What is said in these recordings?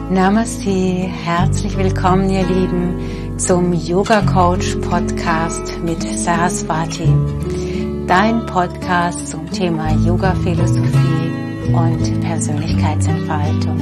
Namaste, herzlich willkommen ihr Lieben zum Yoga Coach Podcast mit Saraswati. Dein Podcast zum Thema Yoga Philosophie und Persönlichkeitsentfaltung.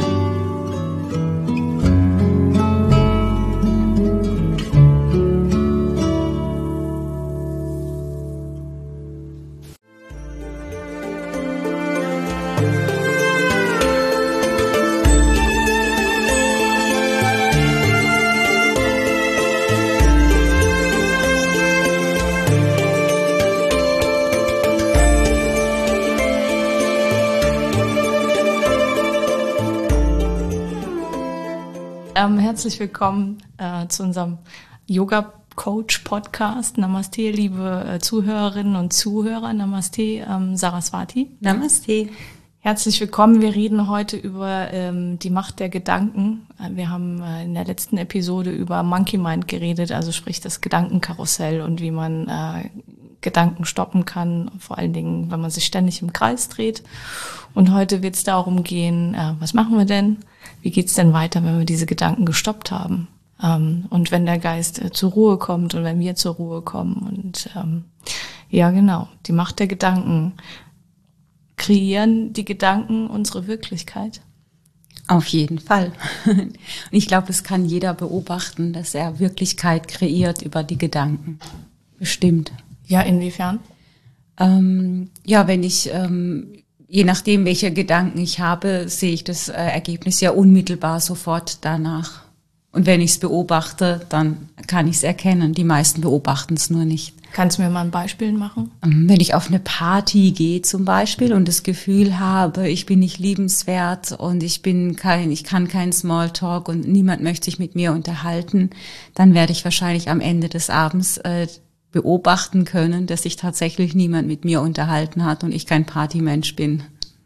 Herzlich willkommen zu unserem Yoga-Coach-Podcast. Namaste, liebe Zuhörerinnen und Zuhörer. Namaste, Saraswati. Namaste. Herzlich willkommen. Wir reden heute über die Macht der Gedanken. Wir haben in der letzten Episode über Monkey Mind geredet, also sprich das Gedankenkarussell und wie man Gedanken stoppen kann, vor allen Dingen, wenn man sich ständig im Kreis dreht. Und heute wird es darum gehen, was machen wir denn? Wie geht's denn weiter, wenn wir diese Gedanken gestoppt haben? Und wenn der Geist zur Ruhe kommt und wenn wir zur Ruhe kommen. Und ja, genau, die Macht der Gedanken. Kreieren die Gedanken unsere Wirklichkeit? Auf jeden Fall. Und ich glaube, das kann jeder beobachten, dass er Wirklichkeit kreiert über die Gedanken. Bestimmt. Ja, inwiefern? Ja, wenn ich, je nachdem, welche Gedanken ich habe, sehe ich das Ergebnis ja unmittelbar sofort danach. Und wenn ich es beobachte, dann kann ich es erkennen. Die meisten beobachten es nur nicht. Kannst du mir mal ein Beispiel machen? Wenn ich auf eine Party gehe zum Beispiel und das Gefühl habe, ich bin nicht liebenswert und ich kann keinen Smalltalk und niemand möchte sich mit mir unterhalten, dann werde ich wahrscheinlich am Ende des Abends beobachten können, dass sich tatsächlich niemand mit mir unterhalten hat und ich kein Partymensch bin.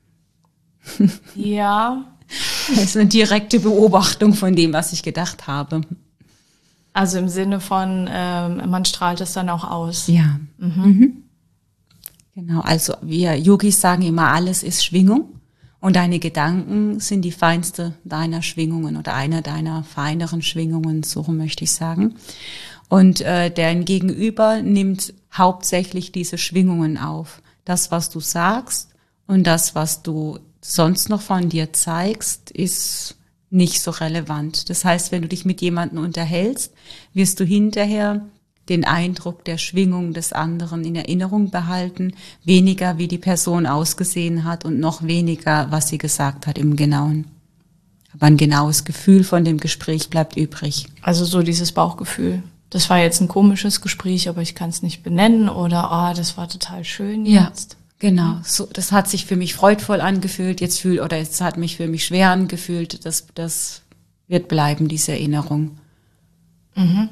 Ja. Das ist eine direkte Beobachtung von dem, was ich gedacht habe. Also im Sinne von, man strahlt es dann auch aus. Ja. Mhm. Genau, also wir Yogis sagen immer, alles ist Schwingung und deine Gedanken sind die feinste deiner Schwingungen oder einer deiner feineren Schwingungen, so möchte ich sagen. Und dein Gegenüber nimmt hauptsächlich diese Schwingungen auf. Das, was du sagst und das, was du sonst noch von dir zeigst, ist nicht so relevant. Das heißt, wenn du dich mit jemandem unterhältst, wirst du hinterher den Eindruck der Schwingung des anderen in Erinnerung behalten, weniger wie die Person ausgesehen hat und noch weniger, was sie gesagt hat im Genauen. Aber ein genaues Gefühl von dem Gespräch bleibt übrig. Also so dieses Bauchgefühl. Das war jetzt ein komisches Gespräch, aber ich kann es nicht benennen oder das war total schön jetzt. Ja. Genau, so, das hat sich für mich freudvoll angefühlt, jetzt hat mich für mich schwer angefühlt, das wird bleiben, diese Erinnerung. Mhm.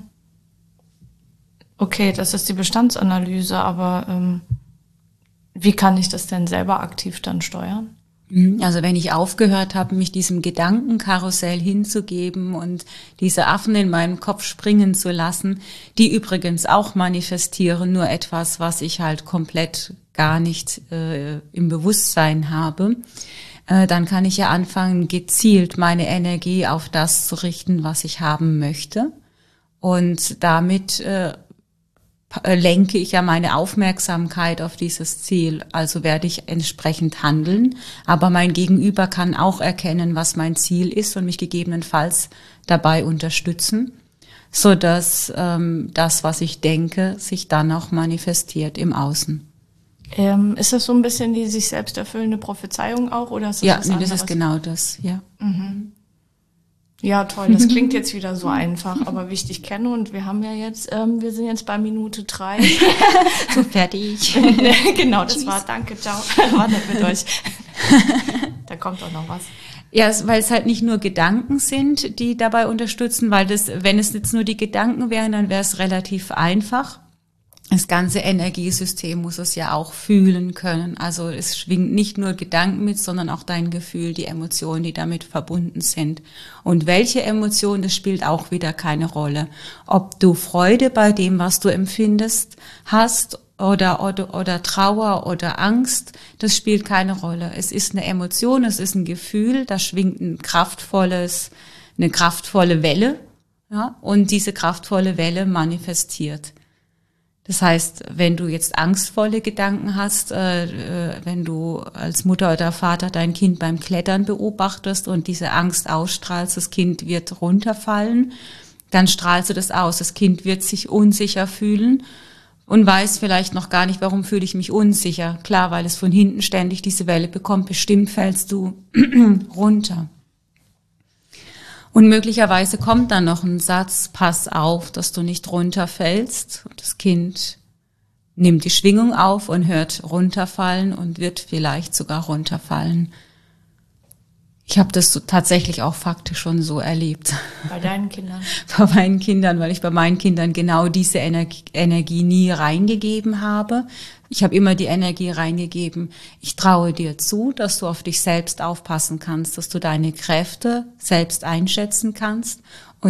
Okay, das ist die Bestandsanalyse, aber wie kann ich das denn selber aktiv dann steuern? Also wenn ich aufgehört habe, mich diesem Gedankenkarussell hinzugeben und diese Affen in meinem Kopf springen zu lassen, die übrigens auch manifestieren, nur etwas, was ich halt komplett gar nicht im Bewusstsein habe, dann kann ich ja anfangen, gezielt meine Energie auf das zu richten, was ich haben möchte. Und damit lenke ich ja meine Aufmerksamkeit auf dieses Ziel. Also werde ich entsprechend handeln. Aber mein Gegenüber kann auch erkennen, was mein Ziel ist und mich gegebenenfalls dabei unterstützen, sodass das, was ich denke, sich dann auch manifestiert im Außen. Ist das so ein bisschen die sich selbst erfüllende Prophezeiung auch? Oder ist das ja, was anderes? Das ist genau das, ja. Mhm. Ja, toll. Das klingt jetzt wieder so einfach, aber wie ich dich kenne und wir haben ja jetzt, wir sind jetzt bei Minute 3. So fertig. Genau, das war, danke, ciao. War nett mit euch. Da kommt auch noch was. Ja, weil es halt nicht nur Gedanken sind, die dabei unterstützen, weil wenn es jetzt nur die Gedanken wären, dann wäre es relativ einfach. Das ganze Energiesystem muss es ja auch fühlen können. Also es schwingt nicht nur Gedanken mit, sondern auch dein Gefühl, die Emotionen, die damit verbunden sind. Und welche Emotion, das spielt auch wieder keine Rolle. Ob du Freude bei dem, was du empfindest, hast oder Trauer oder Angst, das spielt keine Rolle. Es ist eine Emotion, es ist ein Gefühl, da schwingt eine kraftvolle Welle, ja, und diese kraftvolle Welle manifestiert. Das heißt, wenn du jetzt angstvolle Gedanken hast, wenn du als Mutter oder Vater dein Kind beim Klettern beobachtest und diese Angst ausstrahlst, das Kind wird runterfallen, dann strahlst du das aus. Das Kind wird sich unsicher fühlen und weiß vielleicht noch gar nicht, warum fühle ich mich unsicher. Klar, weil es von hinten ständig diese Welle bekommt, bestimmt fällst du runter. Und möglicherweise kommt dann noch ein Satz, pass auf, dass du nicht runterfällst. Und das Kind nimmt die Schwingung auf und hört runterfallen und wird vielleicht sogar runterfallen. Ich habe das tatsächlich auch faktisch schon so erlebt. Bei deinen Kindern? Bei meinen Kindern, weil ich bei meinen Kindern genau diese Energie nie reingegeben habe. Ich habe immer die Energie reingegeben, ich traue dir zu, dass du auf dich selbst aufpassen kannst, dass du deine Kräfte selbst einschätzen kannst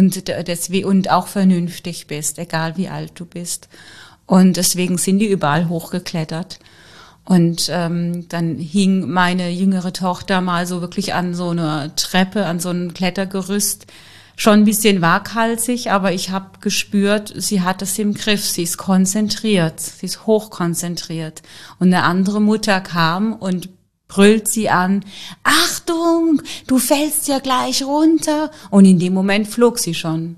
und auch vernünftig bist, egal wie alt du bist. Und deswegen sind die überall hochgeklettert. Und dann hing meine jüngere Tochter mal so wirklich an so einer Treppe, an so einem Klettergerüst, schon ein bisschen waghalsig, aber ich habe gespürt, sie hat es im Griff, sie ist konzentriert, sie ist hochkonzentriert. Und eine andere Mutter kam und brüllt sie an, Achtung, du fällst ja gleich runter. Und in dem Moment flog sie schon.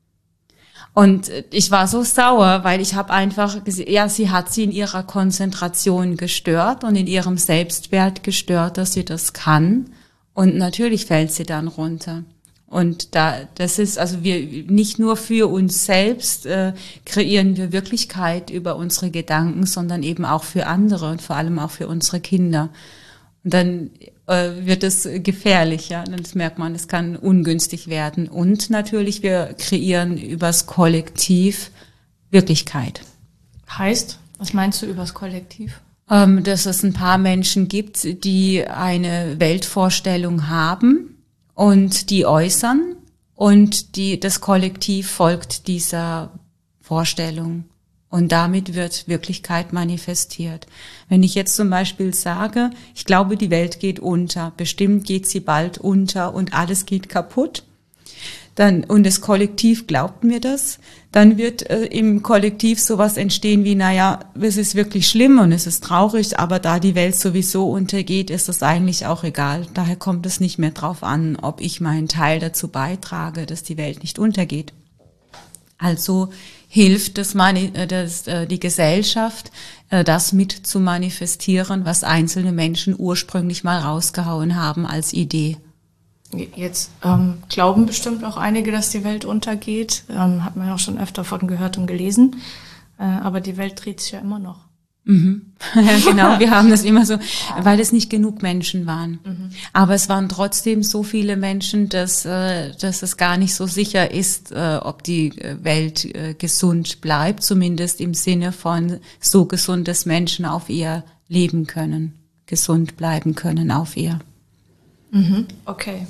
Und ich war so sauer, weil ich habe einfach gesehen, ja, sie hat sie in ihrer Konzentration gestört und in ihrem Selbstwert gestört, dass sie das kann. Und natürlich fällt sie dann runter. Und das ist, also wir nicht nur für uns selbst kreieren wir Wirklichkeit über unsere Gedanken, sondern eben auch für andere und vor allem auch für unsere Kinder. Und dann wird es gefährlich, ja. Das merkt man, es kann ungünstig werden. Und natürlich, wir kreieren übers Kollektiv Wirklichkeit. Heißt, was meinst du übers Kollektiv? Dass es ein paar Menschen gibt, die eine Weltvorstellung haben und die äußern und das Kollektiv folgt dieser Vorstellung. Und damit wird Wirklichkeit manifestiert. Wenn ich jetzt zum Beispiel sage, ich glaube, die Welt geht unter, bestimmt geht sie bald unter und alles geht kaputt, und das Kollektiv glaubt mir das, dann wird im Kollektiv sowas entstehen wie, naja, es ist wirklich schlimm und es ist traurig, aber da die Welt sowieso untergeht, ist das eigentlich auch egal. Daher kommt es nicht mehr drauf an, ob ich meinen Teil dazu beitrage, dass die Welt nicht untergeht. Also hilft die Gesellschaft, das mit zu manifestieren, was einzelne Menschen ursprünglich mal rausgehauen haben als Idee. Jetzt glauben bestimmt auch einige, dass die Welt untergeht. Hat man ja auch schon öfter von gehört und gelesen. Aber die Welt dreht sich ja immer noch. Mhm. Ja, genau, wir haben das immer so, weil es nicht genug Menschen waren. Mhm. Aber es waren trotzdem so viele Menschen, dass es gar nicht so sicher ist, ob die Welt gesund bleibt, zumindest im Sinne von so gesund, dass Menschen auf ihr leben können, gesund bleiben können auf ihr. Mhm. Okay.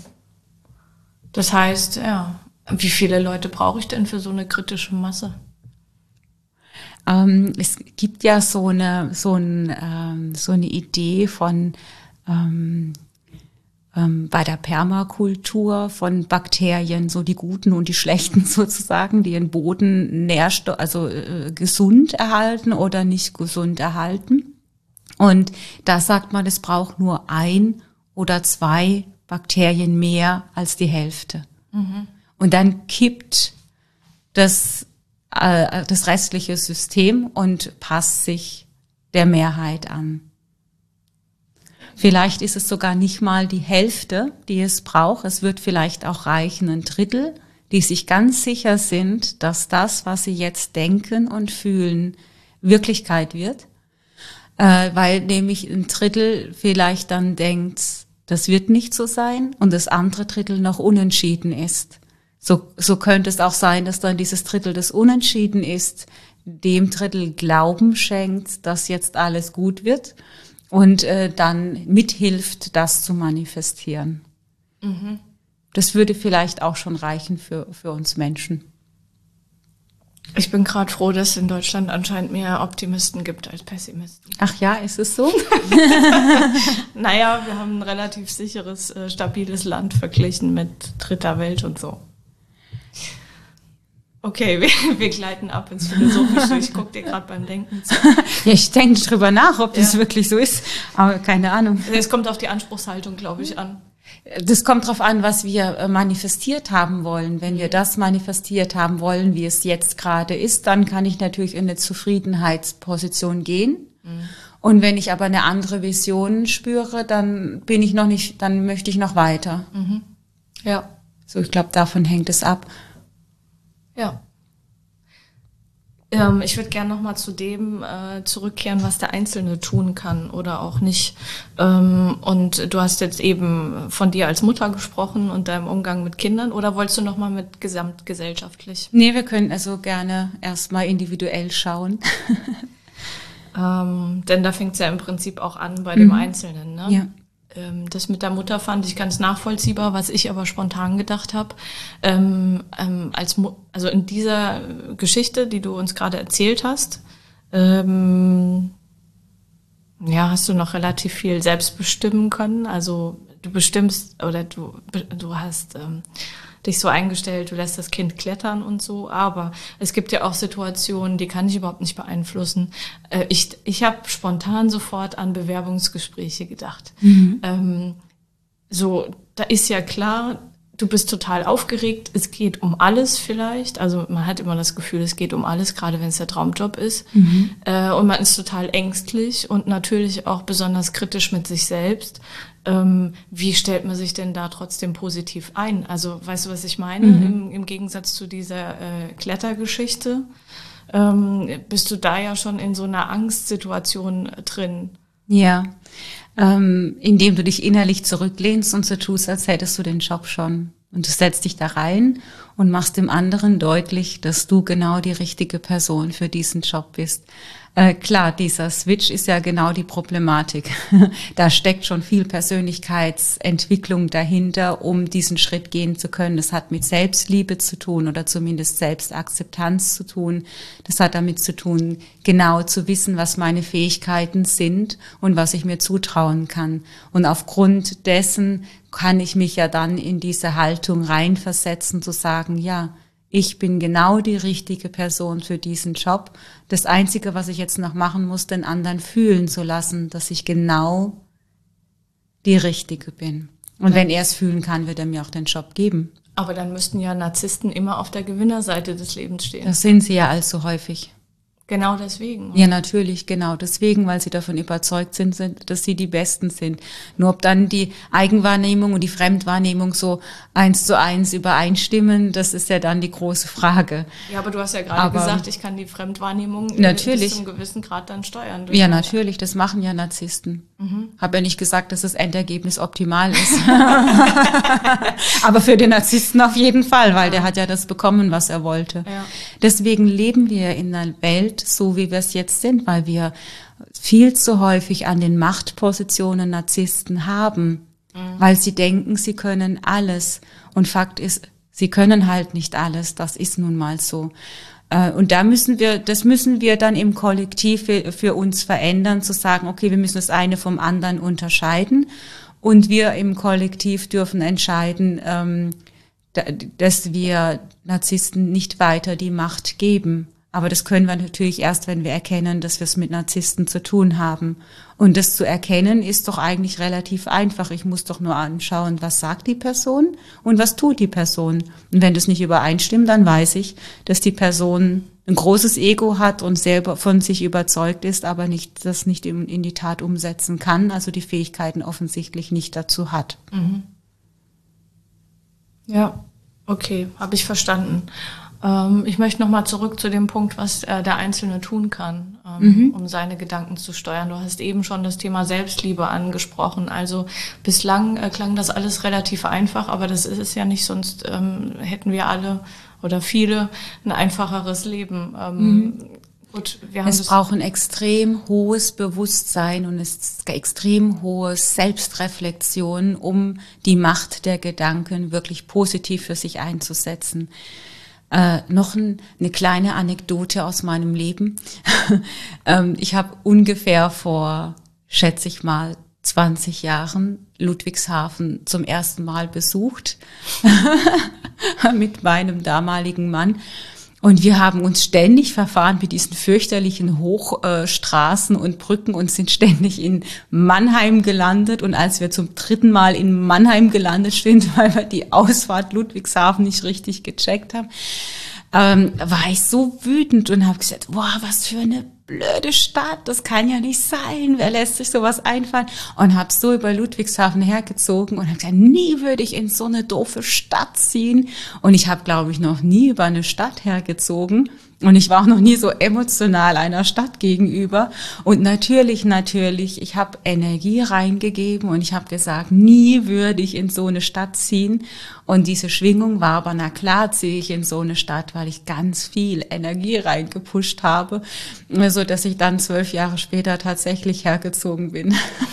Das heißt, ja, wie viele Leute brauche ich denn für so eine kritische Masse? Es gibt ja so eine Idee von bei der Permakultur von Bakterien, so die guten und die schlechten sozusagen, die den Boden gesund erhalten oder nicht gesund erhalten. Und da sagt man, es braucht nur 1 oder 2 Bakterien mehr als die Hälfte. Mhm. Und dann kippt das restliche System und passt sich der Mehrheit an. Vielleicht ist es sogar nicht mal die Hälfte, die es braucht. Es wird vielleicht auch reichen 1/3, die sich ganz sicher sind, dass das, was sie jetzt denken und fühlen, Wirklichkeit wird. Weil nämlich 1/3 vielleicht dann denkt, das wird nicht so sein und das andere Drittel noch unentschieden ist. So könnte es auch sein, dass dann dieses Drittel, das unentschieden ist, dem Drittel Glauben schenkt, dass jetzt alles gut wird und dann mithilft, das zu manifestieren. Mhm. Das würde vielleicht auch schon reichen für uns Menschen. Ich bin gerade froh, dass es in Deutschland anscheinend mehr Optimisten gibt als Pessimisten. Ach ja, ist es so? Naja, wir haben ein relativ sicheres, stabiles Land verglichen mit dritter Welt und so. Okay, wir gleiten ab ins Philosophische. Ich gucke dir gerade beim Denken zu. Ja, ich denke drüber nach, ob das wirklich so ist, aber keine Ahnung. Es kommt auf die Anspruchshaltung, glaube ich, an. Das kommt drauf an, was wir manifestiert haben wollen. Wenn wir das manifestiert haben wollen, wie es jetzt gerade ist, dann kann ich natürlich in eine Zufriedenheitsposition gehen. Und wenn ich aber eine andere Vision spüre, dann bin ich noch nicht, dann möchte ich noch weiter. Ja. So, ich glaube, davon hängt es ab. Ja. Ich würde gerne nochmal zu dem zurückkehren, was der Einzelne tun kann oder auch nicht. Und du hast jetzt eben von dir als Mutter gesprochen und deinem Umgang mit Kindern. Oder wolltest du nochmal mit gesamtgesellschaftlich? Nee, wir können also gerne erstmal individuell schauen. Denn da fängt es ja im Prinzip auch an bei dem Einzelnen. Ne? Ja. Das mit der Mutter fand ich ganz nachvollziehbar, was ich aber spontan gedacht habe. Also in dieser Geschichte, die du uns gerade erzählt hast, hast du noch relativ viel selbst bestimmen können. Also du bestimmst oder du hast dich so eingestellt, du lässt das Kind klettern und so, aber es gibt ja auch Situationen, die kann ich überhaupt nicht beeinflussen. Ich habe spontan sofort an Bewerbungsgespräche gedacht. Da ist ja klar, du bist total aufgeregt, es geht um alles vielleicht, also man hat immer das Gefühl, es geht um alles, gerade wenn es der Traumjob ist. Und man ist total ängstlich und natürlich auch besonders kritisch mit sich selbst. Wie stellt man sich denn da trotzdem positiv ein? Also weißt du, was ich meine? Im Gegensatz zu dieser Klettergeschichte bist du da ja schon in so einer Angstsituation drin. Ja, indem du dich innerlich zurücklehnst und so tust, als hättest du den Job schon. Und du setzt dich da rein und machst dem anderen deutlich, dass du genau die richtige Person für diesen Job bist. Klar, dieser Switch ist ja genau die Problematik. Da steckt schon viel Persönlichkeitsentwicklung dahinter, um diesen Schritt gehen zu können. Das hat mit Selbstliebe zu tun oder zumindest Selbstakzeptanz zu tun. Das hat damit zu tun, genau zu wissen, was meine Fähigkeiten sind und was ich mir zutrauen kann. Und aufgrund dessen kann ich mich ja dann in diese Haltung reinversetzen, zu sagen, ja, ich bin genau die richtige Person für diesen Job. Das Einzige, was ich jetzt noch machen muss, den anderen fühlen zu lassen, dass ich genau die Richtige bin. Und wenn er es fühlen kann, wird er mir auch den Job geben. Aber dann müssten ja Narzissten immer auf der Gewinnerseite des Lebens stehen. Das sind sie ja allzu häufig. Genau deswegen. Ja, natürlich, genau deswegen, weil sie davon überzeugt sind, dass sie die Besten sind. Nur ob dann die Eigenwahrnehmung und die Fremdwahrnehmung so 1:1 übereinstimmen, das ist ja dann die große Frage. Ja, aber du hast ja gerade gesagt, ich kann die Fremdwahrnehmung natürlich bis zu einem gewissen Grad dann steuern. Ja, natürlich, das machen ja Narzissten. Habe ja nicht gesagt, dass das Endergebnis optimal ist. Aber für den Narzissten auf jeden Fall, weil der hat ja das bekommen, was er wollte. Ja. Deswegen leben wir in einer Welt, so wie wir es jetzt sind, weil wir viel zu häufig an den Machtpositionen Narzissten haben, weil sie denken, sie können alles. Und Fakt ist, sie können halt nicht alles. Das ist nun mal so. Und das müssen wir dann im Kollektiv für uns verändern, zu sagen, okay, wir müssen das eine vom anderen unterscheiden. Und wir im Kollektiv dürfen entscheiden, dass wir Narzissten nicht weiter die Macht geben. Aber das können wir natürlich erst, wenn wir erkennen, dass wir es mit Narzissten zu tun haben. Und das zu erkennen ist doch eigentlich relativ einfach. Ich muss doch nur anschauen, was sagt die Person und was tut die Person. Und wenn das nicht übereinstimmt, dann weiß ich, dass die Person ein großes Ego hat und selber von sich überzeugt ist, aber das nicht in die Tat umsetzen kann, also die Fähigkeiten offensichtlich nicht dazu hat. Ja, okay, habe ich verstanden. Ich möchte nochmal zurück zu dem Punkt, was der Einzelne tun kann, um seine Gedanken zu steuern. Du hast eben schon das Thema Selbstliebe angesprochen. Also bislang klang das alles relativ einfach, aber das ist es ja nicht, sonst hätten wir alle oder viele ein einfacheres Leben. Gut, es braucht ein extrem hohes Bewusstsein und es ist extrem hohe Selbstreflexion, um die Macht der Gedanken wirklich positiv für sich einzusetzen. Noch eine kleine Anekdote aus meinem Leben. Ich habe ungefähr vor, schätze ich mal, 20 Jahren Ludwigshafen zum ersten Mal besucht mit meinem damaligen Mann. Und wir haben uns ständig verfahren mit diesen fürchterlichen Hochstraßen und Brücken und sind ständig in Mannheim gelandet. Und als wir zum 3. Mal in Mannheim gelandet sind, weil wir die Ausfahrt Ludwigshafen nicht richtig gecheckt haben, war ich so wütend und habe gesagt, boah, was für eine blöde Stadt, das kann ja nicht sein, wer lässt sich sowas einfallen? Und habe so über Ludwigshafen hergezogen und habe gesagt, nie würde ich in so eine doofe Stadt ziehen. Und ich habe, glaube ich, noch nie über eine Stadt hergezogen. Und ich war auch noch nie so emotional einer Stadt gegenüber. Und natürlich, ich habe Energie reingegeben und ich habe gesagt, nie würde ich in so eine Stadt ziehen. Und diese Schwingung war aber, na klar ziehe ich in so eine Stadt, weil ich ganz viel Energie reingepusht habe, so dass ich dann 12 Jahre später tatsächlich hergezogen bin.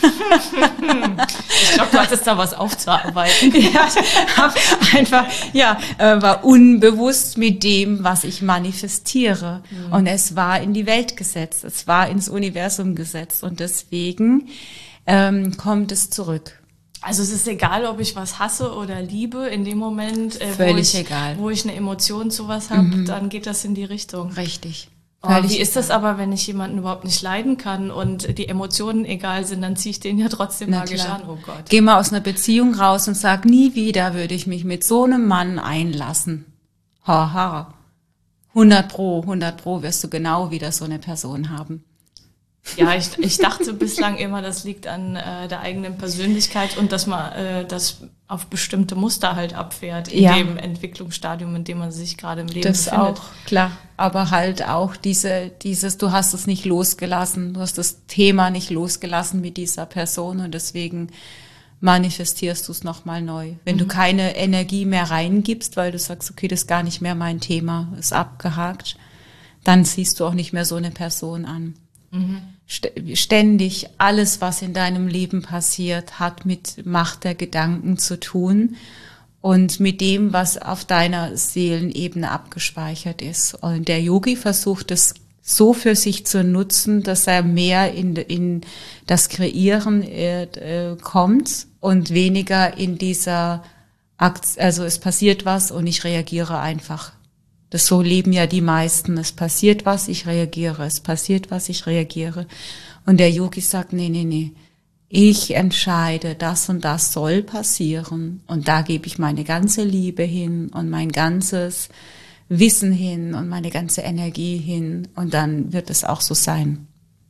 Ich glaube, du hattest da was aufzuarbeiten. Ja, ich hab einfach, war unbewusst mit dem, was ich manifestiere. Und es war in die Welt gesetzt, es war ins Universum gesetzt und deswegen kommt es zurück. Also es ist egal, ob ich was hasse oder liebe, in dem Moment, wo ich eine Emotion zu was habe, dann geht das in die Richtung. Richtig. Wie ist das aber, wenn ich jemanden überhaupt nicht leiden kann und die Emotionen egal sind, dann ziehe ich den ja trotzdem magisch an. Oh Gott. Geh mal aus einer Beziehung raus und sag, nie wieder würde ich mich mit so einem Mann einlassen. Haha. 100 Pro wirst du genau wieder so eine Person haben. Ja, ich dachte bislang immer, das liegt an der eigenen Persönlichkeit und dass man das auf bestimmte Muster halt abfährt in dem Entwicklungsstadium, in dem man sich gerade im Leben befindet. Das auch, klar. Aber halt auch dieses, du hast es nicht losgelassen, du hast das Thema nicht losgelassen mit dieser Person und deswegen manifestierst du es nochmal neu. Wenn du keine Energie mehr reingibst, weil du sagst, okay, das ist gar nicht mehr mein Thema, ist abgehakt, dann siehst du auch nicht mehr so eine Person an. Ständig alles, was in deinem Leben passiert, hat mit Macht der Gedanken zu tun und mit dem, was auf deiner Seelenebene abgespeichert ist. Und der Yogi versucht es so für sich zu nutzen, dass er mehr in das Kreieren kommt und weniger in dieser also es passiert was und ich reagiere einfach. Das so leben ja die meisten. Es passiert was, ich reagiere. Es passiert was, ich reagiere. Und der Yogi sagt, nee. Ich entscheide, das und das soll passieren. Und da gebe ich meine ganze Liebe hin und mein ganzes Wissen hin und meine ganze Energie hin. Und dann wird es auch so sein.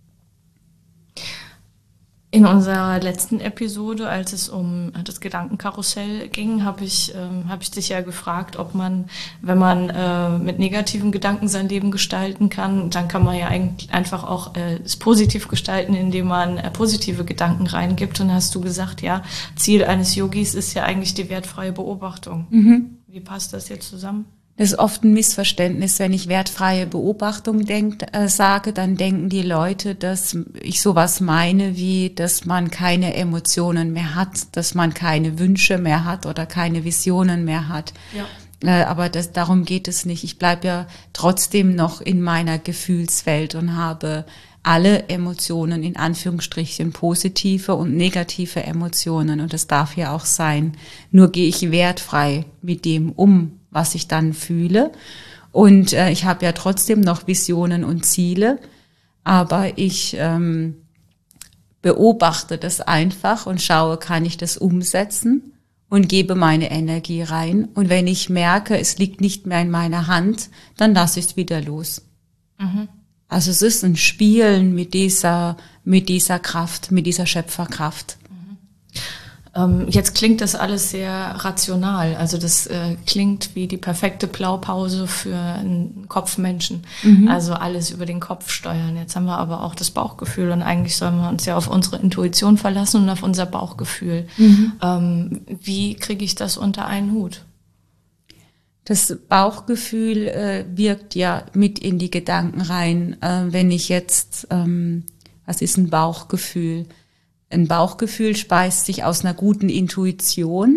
In unserer letzten Episode, als es um das Gedankenkarussell ging, habe ich dich ja gefragt, ob man, wenn man mit negativen Gedanken sein Leben gestalten kann, dann kann man ja eigentlich einfach auch es positiv gestalten, indem man positive Gedanken reingibt. Und hast du gesagt, ja, Ziel eines Yogis ist ja eigentlich die wertfreie Beobachtung. Wie passt das jetzt zusammen? Das ist oft ein Missverständnis, wenn ich wertfreie Beobachtung sage, dann denken die Leute, dass ich sowas meine, wie, dass man keine Emotionen mehr hat, dass man keine Wünsche mehr hat oder keine Visionen mehr hat. Ja. Aber darum geht es nicht. Ich bleibe ja trotzdem noch in meiner Gefühlswelt und habe alle Emotionen, in Anführungsstrichen, positive und negative Emotionen. Und das darf ja auch sein. Nur gehe ich wertfrei mit dem um, was ich dann fühle. Und ich habe ja trotzdem noch Visionen und Ziele, aber ich beobachte das einfach und schaue, kann ich das umsetzen und gebe meine Energie rein. Und wenn ich merke, es liegt nicht mehr in meiner Hand, dann lasse ich es wieder los. Also es ist ein Spielen mit dieser Kraft, mit dieser Schöpferkraft. Jetzt klingt das alles sehr rational. Also das klingt wie die perfekte Blaupause für einen Kopfmenschen. Also alles über den Kopf steuern. Jetzt haben wir aber auch das Bauchgefühl und eigentlich sollen wir uns ja auf unsere Intuition verlassen und auf unser Bauchgefühl. Wie kriege ich das unter einen Hut? Das Bauchgefühl wirkt ja mit in die Gedanken rein. Wenn ich jetzt, was ist ein Bauchgefühl? Ein Bauchgefühl speist sich aus einer guten Intuition,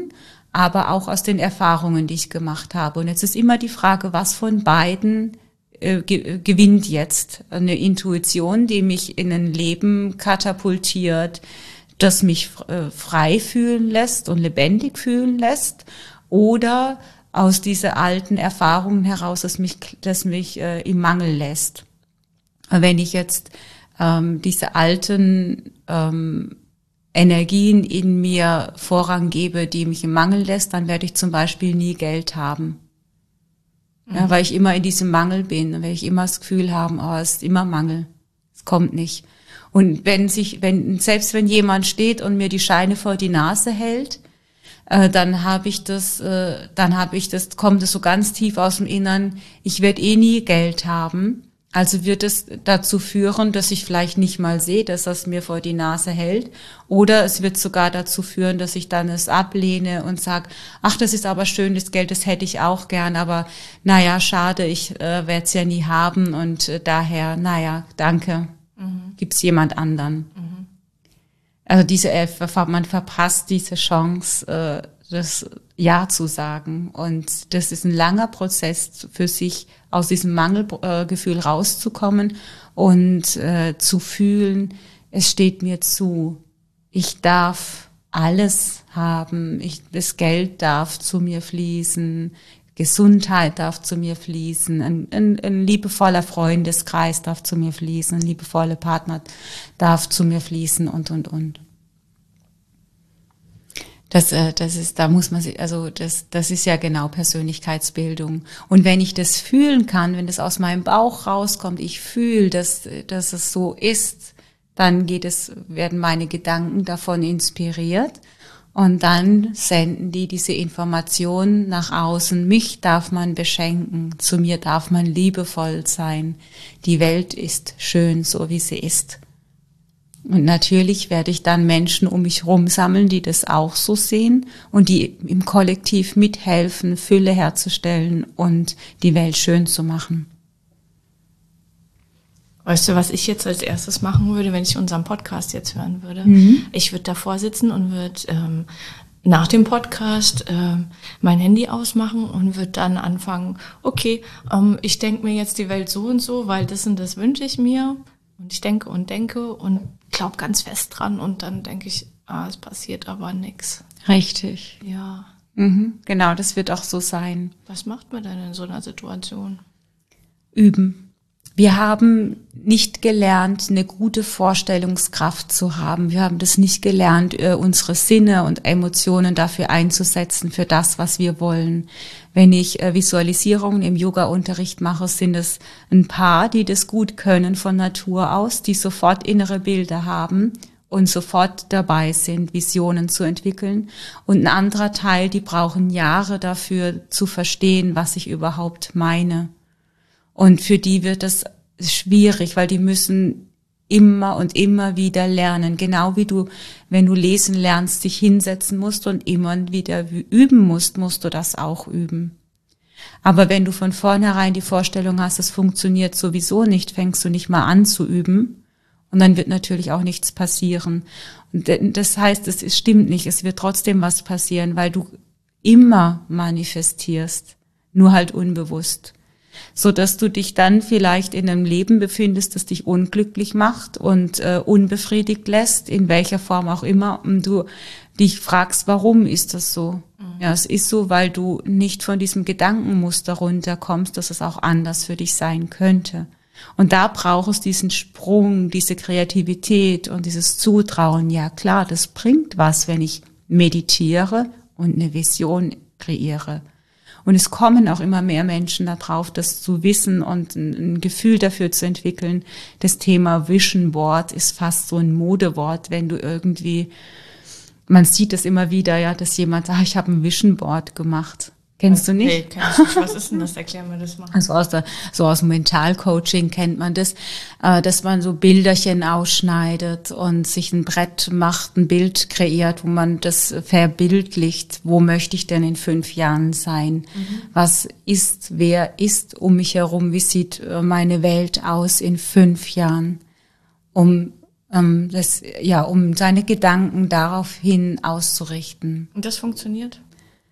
aber auch aus den Erfahrungen, die ich gemacht habe. Und jetzt ist immer die Frage, was von beiden gewinnt jetzt? Eine Intuition, die mich in ein Leben katapultiert, das mich frei fühlen lässt und lebendig fühlen lässt, oder aus dieser alten Erfahrungen heraus, das mich im Mangel lässt. Wenn ich jetzt diese alten Energien in mir Vorrang gebe, die mich im Mangel lässt, dann werde ich zum Beispiel nie Geld haben. Ja, weil ich immer in diesem Mangel bin, weil ich immer das Gefühl habe, es ist immer Mangel, es kommt nicht. Und selbst wenn jemand steht und mir die Scheine vor die Nase hält, dann kommt es so ganz tief aus dem Innern, ich werde nie Geld haben. Also wird es dazu führen, dass ich vielleicht nicht mal sehe, dass das mir vor die Nase hält. Oder es wird sogar dazu führen, dass ich dann es ablehne und sage, ach, das ist aber schön, das Geld, das hätte ich auch gern, aber naja, schade, ich werde es ja nie haben und daher, naja, danke, gibt's jemand anderen. Also man verpasst diese Chance, das Ja zu sagen. Und das ist ein langer Prozess für sich, aus diesem Mangelgefühl rauszukommen und zu fühlen, es steht mir zu. Ich darf alles haben. Das Geld darf zu mir fließen. Gesundheit darf zu mir fließen. Ein liebevoller Freundeskreis darf zu mir fließen. Ein liebevoller Partner darf zu mir fließen und. Das ist ja genau Persönlichkeitsbildung. Und wenn ich das fühlen kann, wenn das aus meinem Bauch rauskommt, ich fühle, dass es so ist, dann werden meine Gedanken davon inspiriert und dann senden die diese Informationen nach außen. Mich darf man beschenken, zu mir darf man liebevoll sein. Die Welt ist schön, so wie sie ist. Und natürlich werde ich dann Menschen um mich herum sammeln, die das auch so sehen und die im Kollektiv mithelfen, Fülle herzustellen und die Welt schön zu machen. Weißt du, was ich jetzt als erstes machen würde, wenn ich unseren Podcast jetzt hören würde? Ich würde davor sitzen und würde nach dem Podcast mein Handy ausmachen und würde dann anfangen, okay, ich denke mir jetzt die Welt so und so, weil das und das wünsche ich mir. Und ich denke und glaube ganz fest dran und dann denke ich, es passiert aber nichts. Richtig. Ja. Genau, das wird auch so sein. Was macht man denn in so einer Situation? Üben. Wir haben nicht gelernt, eine gute Vorstellungskraft zu haben. Wir haben das nicht gelernt, unsere Sinne und Emotionen dafür einzusetzen, für das, was wir wollen. Wenn ich Visualisierungen im Yoga-Unterricht mache, sind es ein paar, die das gut können von Natur aus, die sofort innere Bilder haben und sofort dabei sind, Visionen zu entwickeln. Und ein anderer Teil, die brauchen Jahre dafür zu verstehen, was ich überhaupt meine. Und für die wird es schwierig, weil die müssen immer und immer wieder lernen. Genau wie du, wenn du lesen lernst, dich hinsetzen musst und immer wieder üben musst du das auch üben. Aber wenn du von vornherein die Vorstellung hast, es funktioniert sowieso nicht, fängst du nicht mal an zu üben. Und dann wird natürlich auch nichts passieren. Und das heißt, es stimmt nicht, es wird trotzdem was passieren, weil du immer manifestierst, nur halt unbewusst. So dass du dich dann vielleicht in einem Leben befindest, das dich unglücklich macht und unbefriedigt lässt, in welcher Form auch immer, und du dich fragst, warum ist das so? Ja, es ist so, weil du nicht von diesem Gedankenmuster runterkommst, dass es auch anders für dich sein könnte. Und da braucht es diesen Sprung, diese Kreativität und dieses Zutrauen. Ja klar, das bringt was, wenn ich meditiere und eine Vision kreiere. Und es kommen auch immer mehr Menschen darauf, das zu wissen und ein Gefühl dafür zu entwickeln. Das Thema Vision Board ist fast so ein Modewort, wenn du irgendwie, man sieht es immer wieder, ja, dass jemand sagt, ich habe ein Vision Board gemacht. Kennst du nicht? Nee, kenn ich nicht. Was ist denn das? Erklär mir das mal. Also aus dem Mentalcoaching kennt man das, dass man so Bilderchen ausschneidet und sich ein Brett macht, ein Bild kreiert, wo man das verbildlicht. Wo möchte ich denn in 5 Jahren sein? Was ist, wer ist um mich herum? Wie sieht meine Welt aus in 5 Jahren? Um seine Gedanken daraufhin auszurichten. Und das funktioniert?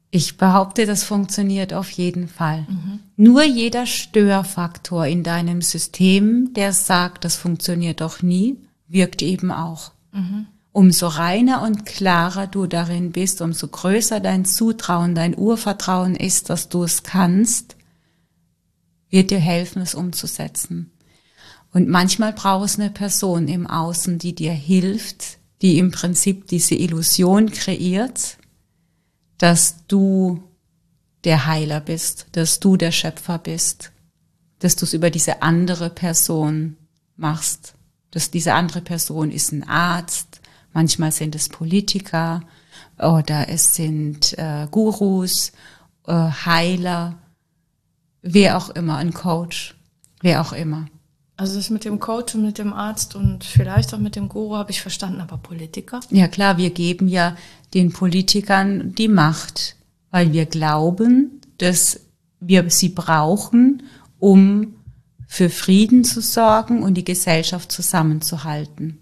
Ich behaupte, das funktioniert auf jeden Fall. Nur jeder Störfaktor in deinem System, der sagt, das funktioniert doch nie, wirkt eben auch. Umso reiner und klarer du darin bist, umso größer dein Zutrauen, dein Urvertrauen ist, dass du es kannst, wird dir helfen, es umzusetzen. Und manchmal brauchst du eine Person im Außen, die dir hilft, die im Prinzip diese Illusion kreiert, dass du der Heiler bist, dass du der Schöpfer bist, dass du es über diese andere Person machst, dass diese andere Person ist ein Arzt, manchmal sind es Politiker oder es sind Gurus, Heiler, wer auch immer, ein Coach, wer auch immer. Also das mit dem Coach und mit dem Arzt und vielleicht auch mit dem Guru habe ich verstanden, aber Politiker? Ja klar, wir geben ja den Politikern die Macht, weil wir glauben, dass wir sie brauchen, um für Frieden zu sorgen und die Gesellschaft zusammenzuhalten.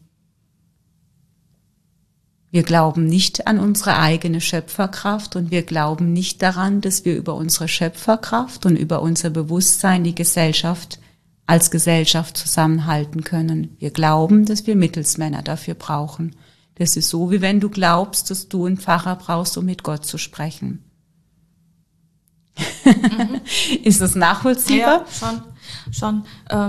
Wir glauben nicht an unsere eigene Schöpferkraft und wir glauben nicht daran, dass wir über unsere Schöpferkraft und über unser Bewusstsein die Gesellschaft als Gesellschaft zusammenhalten können. Wir glauben, dass wir Mittelsmänner dafür brauchen. Das ist so, wie wenn du glaubst, dass du einen Pfarrer brauchst, um mit Gott zu sprechen. Ist das nachvollziehbar? Ja, schon.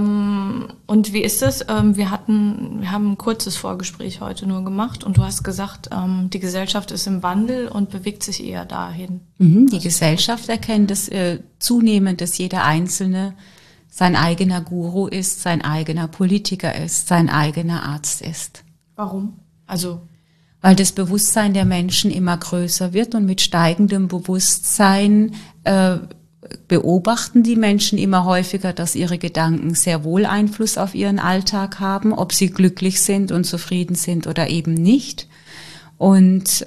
Und wie ist es? Wir haben ein kurzes Vorgespräch heute nur gemacht und du hast gesagt, die Gesellschaft ist im Wandel und bewegt sich eher dahin. Die Gesellschaft erkennt es zunehmend, dass jeder Einzelne sein eigener Guru ist, sein eigener Politiker ist, sein eigener Arzt ist. Warum? Weil das Bewusstsein der Menschen immer größer wird und mit steigendem Bewusstsein beobachten die Menschen immer häufiger, dass ihre Gedanken sehr wohl Einfluss auf ihren Alltag haben, ob sie glücklich sind und zufrieden sind oder eben nicht. Und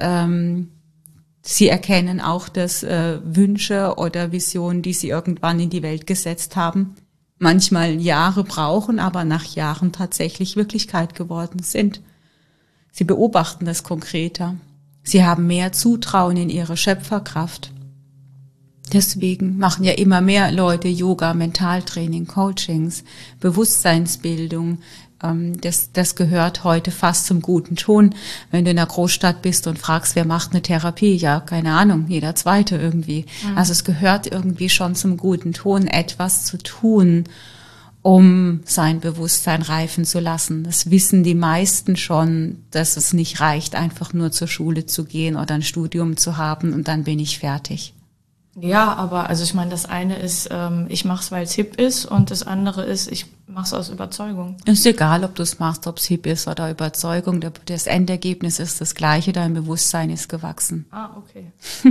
sie erkennen auch, dass Wünsche oder Visionen, die sie irgendwann in die Welt gesetzt haben, manchmal Jahre brauchen, aber nach Jahren tatsächlich Wirklichkeit geworden sind. Sie beobachten das konkreter. Sie haben mehr Zutrauen in ihre Schöpferkraft. Deswegen machen ja immer mehr Leute Yoga, Mentaltraining, Coachings, Bewusstseinsbildung. Das gehört heute fast zum guten Ton. Wenn du in einer Großstadt bist und fragst, wer macht eine Therapie? Ja, keine Ahnung, jeder Zweite irgendwie. Also es gehört irgendwie schon zum guten Ton, etwas zu tun, um sein Bewusstsein reifen zu lassen. Das wissen die meisten schon, dass es nicht reicht, einfach nur zur Schule zu gehen oder ein Studium zu haben und dann bin ich fertig. Ja, aber ich meine, das eine ist, ich mache es, weil es hip ist und das andere ist, ich mache es aus Überzeugung. Ist egal, ob du es machst, ob es hip ist oder Überzeugung. Das Endergebnis ist das gleiche, dein Bewusstsein ist gewachsen. Ah, okay.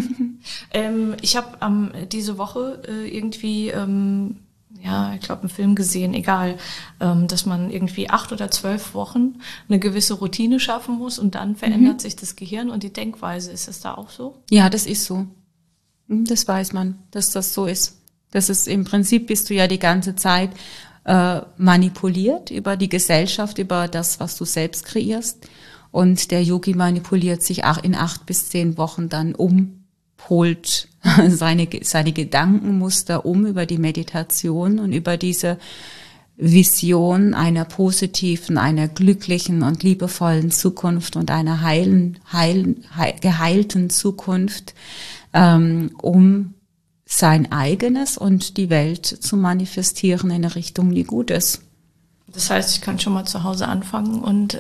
Ich habe diese Woche irgendwie, ich glaube, einen Film gesehen, egal, dass man irgendwie 8 oder 12 Wochen eine gewisse Routine schaffen muss und dann verändert sich das Gehirn und die Denkweise. Ist das da auch so? Ja, das ist so. Das weiß man, dass das so ist. Das ist im Prinzip, bist du ja die ganze Zeit manipuliert über die Gesellschaft, über das, was du selbst kreierst. Und der Yogi manipuliert sich in 8 bis 10 Wochen dann holt seine Gedankenmuster über die Meditation und über diese Vision einer positiven, einer glücklichen und liebevollen Zukunft und einer geheilten Zukunft, um sein eigenes und die Welt zu manifestieren in eine Richtung, die gut ist. Das heißt, ich kann schon mal zu Hause anfangen und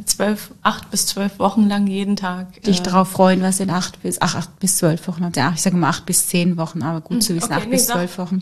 8 bis 12 Wochen lang jeden Tag dich darauf freuen, was in 8 bis 12 Wochen hat. Ja, ich sage mal 8 bis 10 Wochen, aber gut zu wissen, 8 bis 12 Wochen.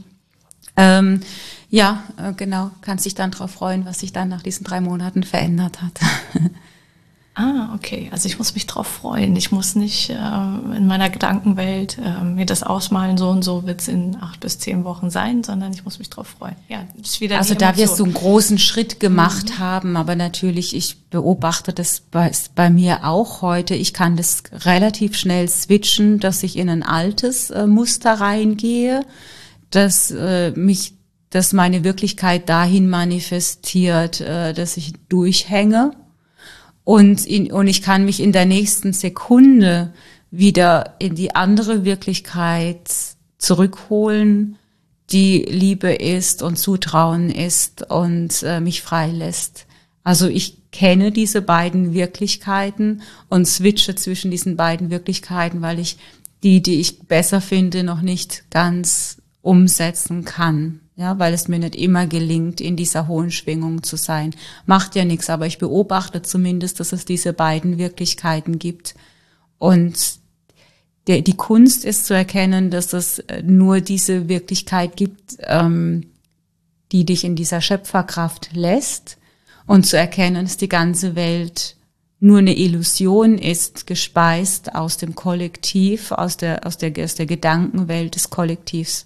Genau, kannst dich dann darauf freuen, was sich dann nach diesen 3 Monaten verändert hat. Ah, okay. Also ich muss mich drauf freuen. Ich muss nicht in meiner Gedankenwelt mir das ausmalen, so und so wird es in 8 bis 10 Wochen sein, sondern ich muss mich drauf freuen. Ja, das ist wieder also da wirst du einen großen Schritt gemacht haben, aber natürlich, ich beobachte das bei mir auch heute. Ich kann das relativ schnell switchen, dass ich in ein altes Muster reingehe, dass meine Wirklichkeit dahin manifestiert, dass ich durchhänge. Und ich kann mich in der nächsten Sekunde wieder in die andere Wirklichkeit zurückholen, die Liebe ist und Zutrauen ist und mich frei lässt. Also ich kenne diese beiden Wirklichkeiten und switche zwischen diesen beiden Wirklichkeiten, weil ich die ich besser finde, noch nicht ganz umsetzen kann. Ja, weil es mir nicht immer gelingt, in dieser hohen Schwingung zu sein. Macht ja nichts, aber ich beobachte zumindest, dass es diese beiden Wirklichkeiten gibt. Und die Kunst ist zu erkennen, dass es nur diese Wirklichkeit gibt, die dich in dieser Schöpferkraft lässt, und zu erkennen, dass die ganze Welt nur eine Illusion ist, gespeist aus dem Kollektiv, aus der Gedankenwelt des Kollektivs.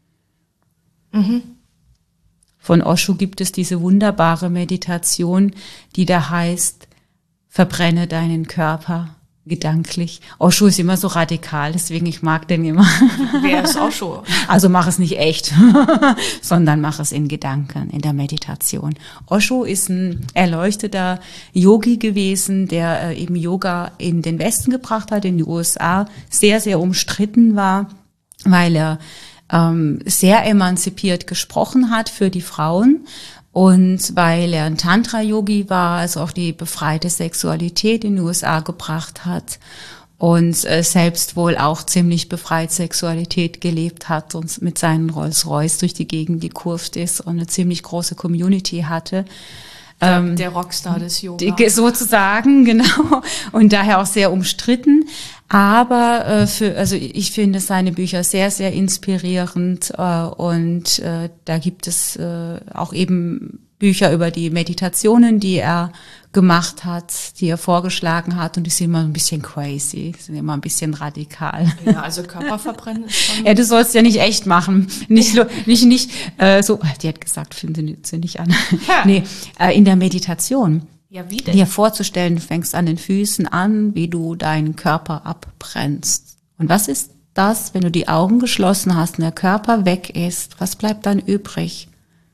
Mhm. Von Osho gibt es diese wunderbare Meditation, die da heißt, verbrenne deinen Körper gedanklich. Osho ist immer so radikal, deswegen ich mag den immer. Wer ist Osho? Also mach es nicht echt, sondern mach es in Gedanken, in der Meditation. Osho ist ein erleuchteter Yogi gewesen, der eben Yoga in den Westen gebracht hat, in die USA, sehr, sehr umstritten war, weil er sehr emanzipiert gesprochen hat für die Frauen. Und weil er ein Tantra-Yogi war, also auch die befreite Sexualität in die USA gebracht hat und selbst wohl auch ziemlich befreit Sexualität gelebt hat und mit seinen Rolls-Royce durch die Gegend gekurvt ist und eine ziemlich große Community hatte. Der Rockstar des Yoga. Sozusagen, genau. Und daher auch sehr umstritten. Aber ich finde seine Bücher sehr, sehr inspirierend. Und da gibt es auch eben Bücher über die Meditationen, die er gemacht hat, die er vorgeschlagen hat. Und die sind immer ein bisschen crazy, sind immer ein bisschen radikal. Ja, also Körperverbrennen ist schon... Ja, du sollst ja nicht echt machen. Nicht so, die hat gesagt, finde sie nicht an. Ja. Nee, in der Meditation. Ja, wie denn? Dir vorzustellen, du fängst an den Füßen an, wie du deinen Körper abbrennst. Und was ist das, wenn du die Augen geschlossen hast und der Körper weg ist? Was bleibt dann übrig?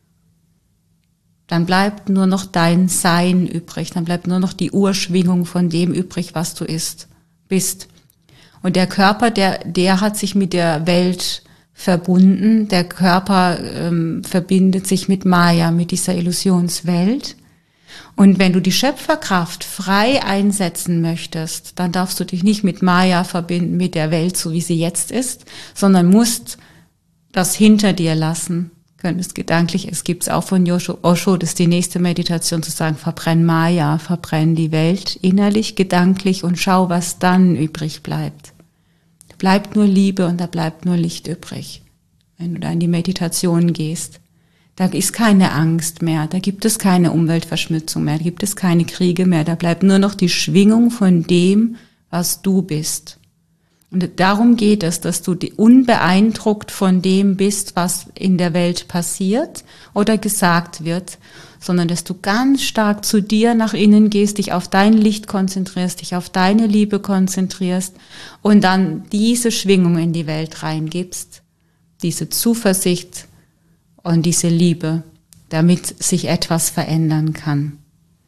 Dann bleibt nur noch dein Sein übrig. Dann bleibt nur noch die Urschwingung von dem übrig, was du bist. Und der Körper, der hat sich mit der Welt verbunden. Der Körper verbindet sich mit Maya, mit dieser Illusionswelt. Und wenn du die Schöpferkraft frei einsetzen möchtest, dann darfst du dich nicht mit Maya verbinden, mit der Welt, so wie sie jetzt ist, sondern musst das hinter dir lassen. Könntest gedanklich, es gibt's auch von Osho, das ist die nächste Meditation, zu sagen, verbrenn Maya, verbrenn die Welt innerlich, gedanklich und schau, was dann übrig bleibt. Da bleibt nur Liebe und da bleibt nur Licht übrig, wenn du da in die Meditation gehst. Da ist keine Angst mehr, da gibt es keine Umweltverschmutzung mehr, da gibt es keine Kriege mehr, da bleibt nur noch die Schwingung von dem, was du bist. Und darum geht es, dass du unbeeindruckt von dem bist, was in der Welt passiert oder gesagt wird, sondern dass du ganz stark zu dir nach innen gehst, dich auf dein Licht konzentrierst, dich auf deine Liebe konzentrierst und dann diese Schwingung in die Welt reingibst, diese Zuversicht und diese Liebe, damit sich etwas verändern kann.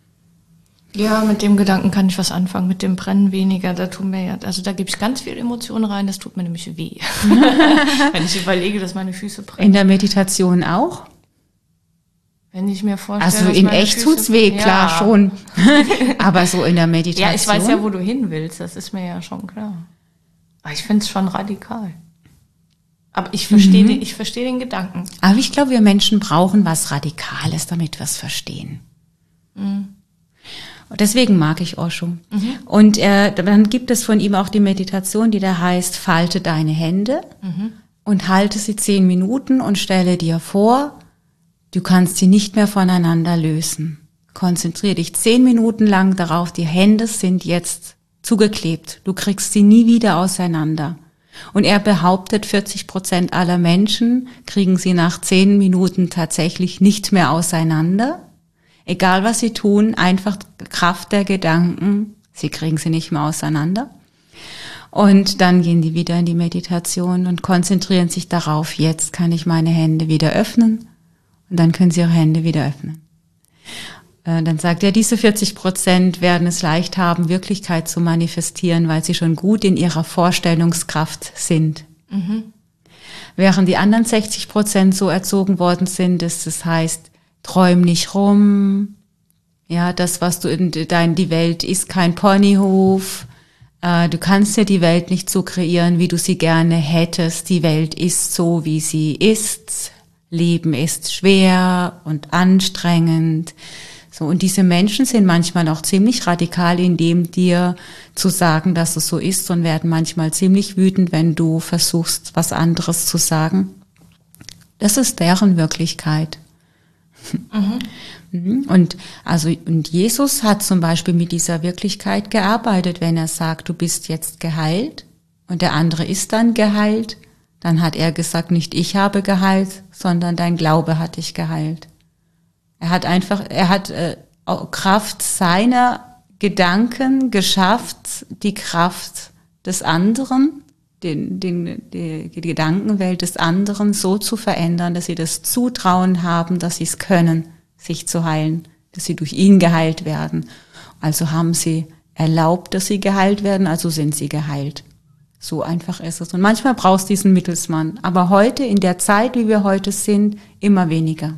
Ja, mit dem Gedanken kann ich was anfangen, mit dem Brennen weniger, da gebe ich ganz viel Emotionen rein, das tut mir nämlich weh. Wenn ich überlege, dass meine Füße brennen. In der Meditation auch? Wenn ich mir vorstelle, also in echt tut's weh, klar, schon. Aber so in der Meditation. Ja, ich weiß ja, wo du hin willst, das ist mir ja schon klar. Aber ich finde es schon radikal. Aber ich verstehe den Gedanken. Aber ich glaube, wir Menschen brauchen was Radikales, damit wir es verstehen. Mhm. Und deswegen mag ich Osho. Mhm. Und dann gibt es von ihm auch die Meditation, die da heißt, falte deine Hände und halte sie 10 Minuten und stelle dir vor, du kannst sie nicht mehr voneinander lösen. Konzentriere dich 10 Minuten lang darauf, die Hände sind jetzt zugeklebt. Du kriegst sie nie wieder auseinander. Und er behauptet, 40% aller Menschen kriegen sie nach 10 Minuten tatsächlich nicht mehr auseinander. Egal was sie tun, einfach Kraft der Gedanken, sie kriegen sie nicht mehr auseinander. Und dann gehen die wieder in die Meditation und konzentrieren sich darauf, jetzt kann ich meine Hände wieder öffnen. Und dann können sie ihre Hände wieder öffnen. Dann sagt er, diese 40% werden es leicht haben, Wirklichkeit zu manifestieren, weil sie schon gut in ihrer Vorstellungskraft sind. Während die anderen 60% so erzogen worden sind, das heißt, träum nicht rum, ja, das, was du die Welt ist kein Ponyhof, du kannst dir die Welt nicht so kreieren, wie du sie gerne hättest, die Welt ist so, wie sie ist, Leben ist schwer und anstrengend. So, und diese Menschen sind manchmal auch ziemlich radikal in dem dir zu sagen, dass es so ist, und werden manchmal ziemlich wütend, wenn du versuchst, was anderes zu sagen. Das ist deren Wirklichkeit. Und Jesus hat zum Beispiel mit dieser Wirklichkeit gearbeitet, wenn er sagt, du bist jetzt geheilt und der andere ist dann geheilt, dann hat er gesagt, nicht ich habe geheilt, sondern dein Glaube hat dich geheilt. Er hat Kraft seiner Gedanken geschafft, die Kraft des anderen, die Gedankenwelt des anderen so zu verändern, dass sie das Zutrauen haben, dass sie es können, sich zu heilen, dass sie durch ihn geheilt werden. Also haben sie erlaubt, dass sie geheilt werden, also sind sie geheilt. So einfach ist es. Und manchmal brauchst du diesen Mittelsmann. Aber heute, in der Zeit, wie wir heute sind, immer weniger.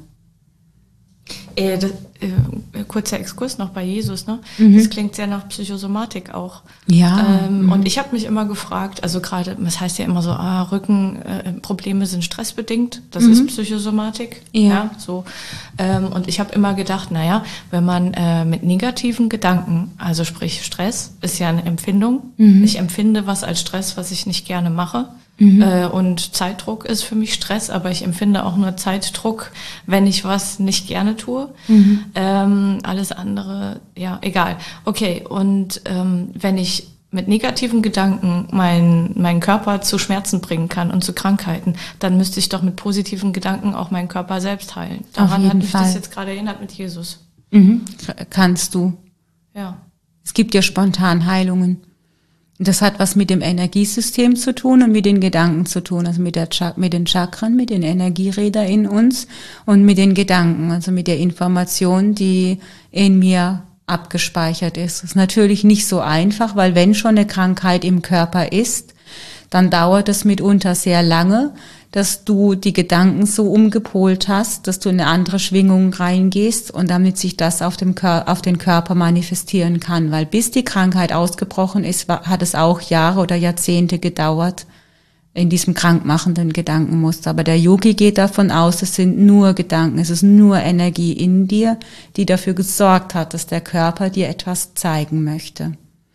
Kurzer Exkurs noch bei Jesus, ne? Das klingt sehr nach Psychosomatik auch. Ja. Und ich habe mich immer gefragt, also gerade, das heißt ja immer so, Rückenprobleme sind stressbedingt, das ist Psychosomatik. Ja, so. Und ich habe immer gedacht, naja, wenn man mit negativen Gedanken, also sprich Stress, ist ja eine Empfindung. Ich empfinde was als Stress, was ich nicht gerne mache. Und Zeitdruck ist für mich Stress, aber ich empfinde auch nur Zeitdruck, wenn ich was nicht gerne tue. Alles andere, ja, egal. Okay, und wenn ich mit negativen Gedanken meinen Körper zu Schmerzen bringen kann und zu Krankheiten, dann müsste ich doch mit positiven Gedanken auch meinen Körper selbst heilen. Daran hat mich das jetzt gerade erinnert mit Jesus. Kannst du. Ja. Es gibt ja spontan Heilungen. Das hat was mit dem Energiesystem zu tun und mit den Gedanken zu tun, also mit den Chakren, mit den Energierädern in uns und mit den Gedanken, also mit der Information, die in mir abgespeichert ist. Das ist natürlich nicht so einfach, weil wenn schon eine Krankheit im Körper ist, dann dauert es mitunter sehr lange, dass du die Gedanken so umgepolt hast, dass du in eine andere Schwingung reingehst und damit sich das auf den Körper manifestieren kann. Weil bis die Krankheit ausgebrochen ist, hat es auch Jahre oder Jahrzehnte gedauert in diesem krankmachenden Gedankenmuster. Aber der Yogi geht davon aus, es sind nur Gedanken, es ist nur Energie in dir, die dafür gesorgt hat, dass der Körper dir etwas zeigen möchte.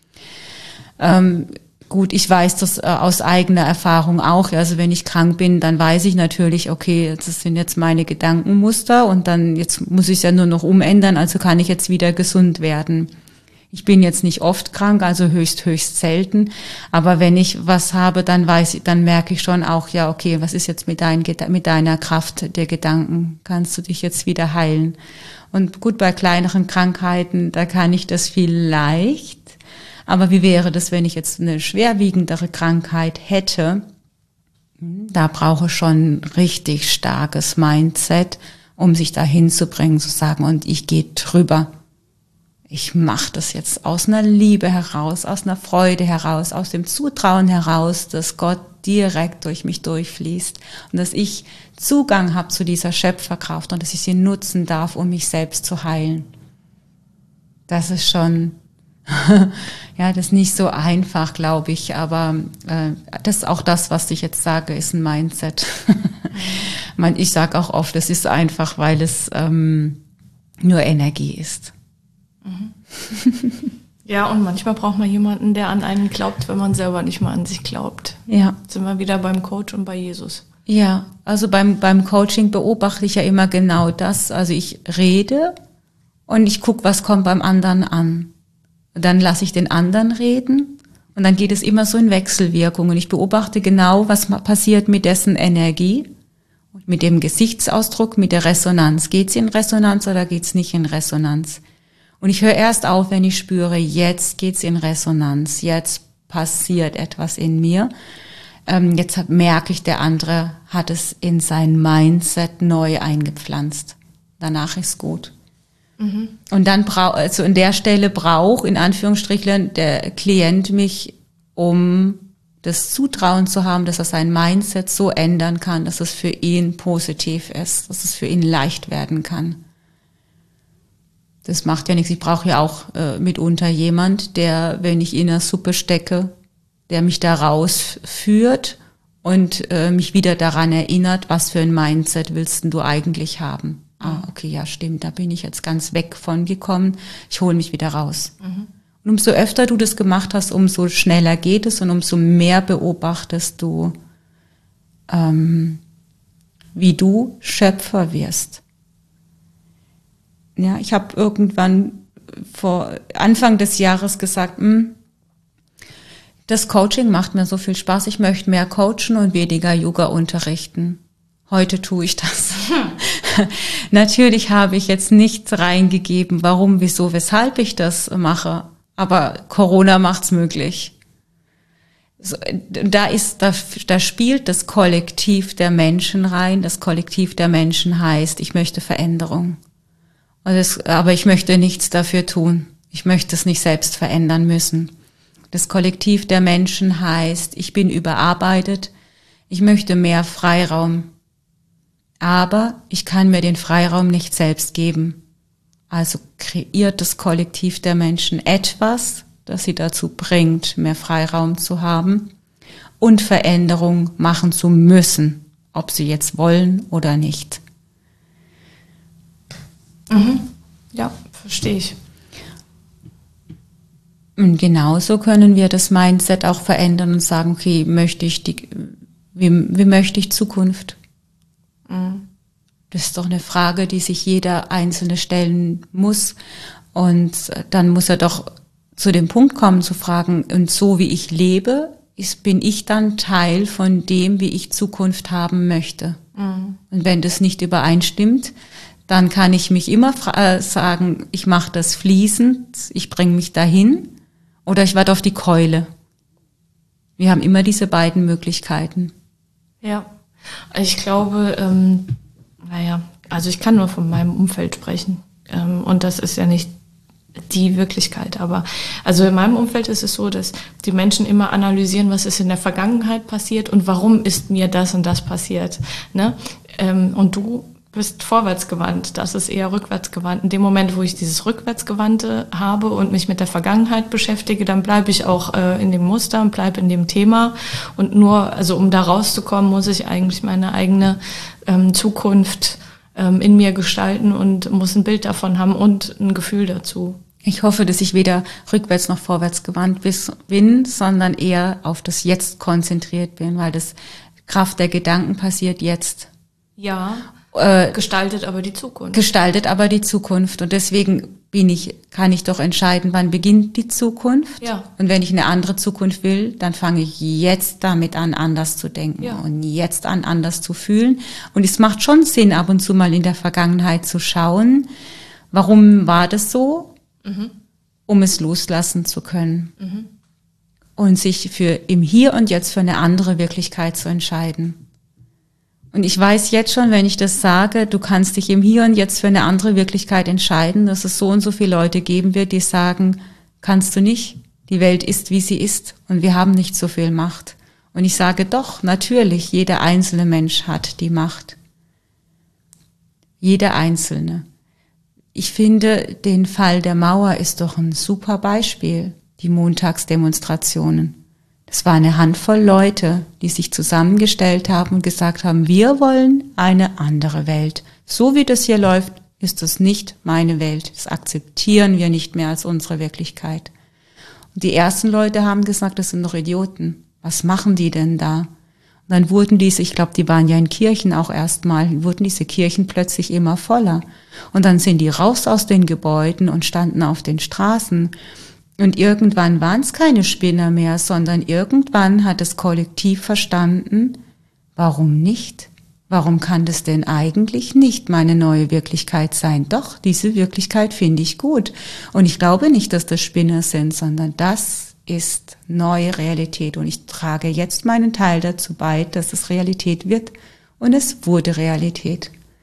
Gut, ich weiß das aus eigener Erfahrung auch. Also wenn ich krank bin, dann weiß ich natürlich, okay, das sind jetzt meine Gedankenmuster und dann jetzt muss ich es ja nur noch umändern, also kann ich jetzt wieder gesund werden. Ich bin jetzt nicht oft krank, also höchst selten. Aber wenn ich was habe, dann merke ich schon auch, ja, okay, was ist jetzt mit deiner Kraft der Gedanken? Kannst du dich jetzt wieder heilen? Und gut, bei kleineren Krankheiten, da kann ich das vielleicht. Aber wie wäre das, wenn ich jetzt eine schwerwiegendere Krankheit hätte? Da brauche ich schon richtig starkes Mindset, um sich da hinzubringen, zu sagen, und ich gehe drüber. Ich mache das jetzt aus einer Liebe heraus, aus einer Freude heraus, aus dem Zutrauen heraus, dass Gott direkt durch mich durchfließt und dass ich Zugang habe zu dieser Schöpferkraft und dass ich sie nutzen darf, um mich selbst zu heilen. Das ist schon... Ja, das ist nicht so einfach, glaube ich, aber das ist auch das, was ich jetzt sage, ist ein Mindset. Ich sage auch oft, es ist einfach, weil es nur Energie ist. Ja, und manchmal braucht man jemanden, der an einen glaubt, wenn man selber nicht mal an sich glaubt. Ja. Jetzt sind wir wieder beim Coach und bei Jesus. Ja, also beim Coaching beobachte ich ja immer genau das. Also ich rede und ich gucke, was kommt beim anderen an. Dann lasse ich den anderen reden und dann geht es immer so in Wechselwirkungen. Ich beobachte genau, was passiert mit dessen Energie, mit dem Gesichtsausdruck, mit der Resonanz. Geht's in Resonanz oder geht's nicht in Resonanz? Und ich höre erst auf, wenn ich spüre, jetzt geht's in Resonanz, jetzt passiert etwas in mir. Jetzt merke ich, der andere hat es in sein Mindset neu eingepflanzt. Danach ist gut. Und dann also an der Stelle braucht, in Anführungsstrichen, der Klient mich, um das Zutrauen zu haben, dass er sein Mindset so ändern kann, dass es für ihn positiv ist, dass es für ihn leicht werden kann. Das macht ja nichts. Ich brauche ja auch mitunter jemand, der, wenn ich in einer Suppe stecke, der mich da rausführt und mich wieder daran erinnert, was für ein Mindset willst denn du eigentlich haben. Okay, ja, stimmt, da bin ich jetzt ganz weg von gekommen. Ich hole mich wieder raus. Und umso öfter du das gemacht hast, umso schneller geht es und umso mehr beobachtest du, wie du Schöpfer wirst. Ja, ich habe irgendwann vor Anfang des Jahres gesagt, das Coaching macht mir so viel Spaß, ich möchte mehr coachen und weniger Yoga unterrichten. Heute tue ich das. Natürlich habe ich jetzt nichts reingegeben, warum, wieso, weshalb ich das mache. Aber Corona macht's möglich. Da spielt das Kollektiv der Menschen rein. Das Kollektiv der Menschen heißt, ich möchte Veränderung. Aber ich möchte nichts dafür tun. Ich möchte es nicht selbst verändern müssen. Das Kollektiv der Menschen heißt, ich bin überarbeitet. Ich möchte mehr Freiraum. Aber ich kann mir den Freiraum nicht selbst geben. Also kreiert das Kollektiv der Menschen etwas, das sie dazu bringt, mehr Freiraum zu haben und Veränderung machen zu müssen, ob sie jetzt wollen oder nicht. Ja, verstehe ich. Und genauso können wir das Mindset auch verändern und sagen, okay, wie möchte ich Zukunft? Das ist doch eine Frage, die sich jeder Einzelne stellen muss. Und dann muss er doch zu dem Punkt kommen, zu fragen, und so wie ich lebe, bin ich dann Teil von dem, wie ich Zukunft haben möchte. Und wenn das nicht übereinstimmt, dann kann ich mich immer sagen, ich mache das fließend, ich bringe mich dahin oder ich warte auf die Keule. Wir haben immer diese beiden Möglichkeiten. Ja, ich glaube, also ich kann nur von meinem Umfeld sprechen. Und das ist ja nicht die Wirklichkeit. Aber also in meinem Umfeld ist es so, dass die Menschen immer analysieren, was ist in der Vergangenheit passiert und warum ist mir das und das passiert. Ne? Und du bist vorwärtsgewandt, das ist eher rückwärtsgewandt. In dem Moment, wo ich dieses Rückwärtsgewandte habe und mich mit der Vergangenheit beschäftige, dann bleibe ich auch in dem Muster und bleibe in dem Thema. Und nur, also um da rauszukommen, muss ich eigentlich meine eigene Zukunft in mir gestalten und muss ein Bild davon haben und ein Gefühl dazu. Ich hoffe, dass ich weder rückwärts noch vorwärts gewandt bin, sondern eher auf das Jetzt konzentriert bin, weil das Kraft der Gedanken passiert jetzt. Ja. Gestaltet aber die Zukunft. Gestaltet aber die Zukunft. Und deswegen kann ich doch entscheiden, wann beginnt die Zukunft. Ja. Und wenn ich eine andere Zukunft will, dann fange ich jetzt damit an, anders zu denken und jetzt an, anders zu fühlen. Und es macht schon Sinn, ab und zu mal in der Vergangenheit zu schauen, warum war das so, um es loslassen zu können. Und sich im Hier und Jetzt für eine andere Wirklichkeit zu entscheiden. Und ich weiß jetzt schon, wenn ich das sage, du kannst dich im Hier und Jetzt für eine andere Wirklichkeit entscheiden, dass es so und so viele Leute geben wird, die sagen, kannst du nicht, die Welt ist, wie sie ist und wir haben nicht so viel Macht. Und ich sage doch, natürlich, jeder einzelne Mensch hat die Macht. Jeder Einzelne. Ich finde, den Fall der Mauer ist doch ein super Beispiel, die Montagsdemonstrationen. Das war eine Handvoll Leute, die sich zusammengestellt haben und gesagt haben, wir wollen eine andere Welt. So wie das hier läuft, ist das nicht meine Welt. Das akzeptieren wir nicht mehr als unsere Wirklichkeit. Und die ersten Leute haben gesagt, das sind doch Idioten. Was machen die denn da? Und dann wurden ich glaube, die waren ja in Kirchen auch erstmal, wurden diese Kirchen plötzlich immer voller. Und dann sind die raus aus den Gebäuden und standen auf den Straßen. Und irgendwann waren es keine Spinner mehr, sondern irgendwann hat das Kollektiv verstanden, warum nicht? Warum kann das denn eigentlich nicht meine neue Wirklichkeit sein? Doch, diese Wirklichkeit finde ich gut. Und ich glaube nicht, dass das Spinner sind, sondern das ist neue Realität. Und ich trage jetzt meinen Teil dazu bei, dass es Realität wird. Und es wurde Realität.